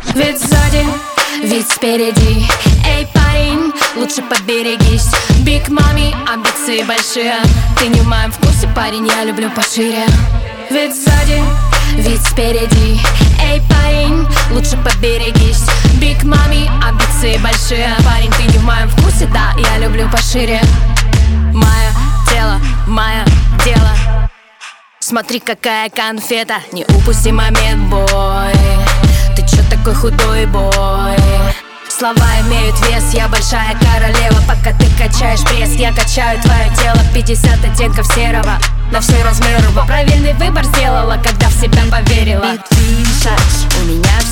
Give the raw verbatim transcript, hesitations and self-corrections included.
Ведь сзади, ведь спереди. Эй, парень, лучше поберегись. Биг мами, амбиции большие. Ты не в моем вкусе, парень, я люблю пошире. Ведь сзади, ведь спереди. Эй, парень, лучше поберегись. Биг мами, амбиции большие. Парень, ты не в моем вкусе, да, я люблю пошире. Мое тело, мое дело. Смотри, какая конфета, не упусти момент, бой. Ты чё такой худой, бой? Слова имеют вес, я большая королева. Пока ты качаешь пресс, я качаю твое тело. Пятьдесят оттенков серого, на все размеры. Правильный выбор сделала, когда в себя поверила. И ты, шаг, у меня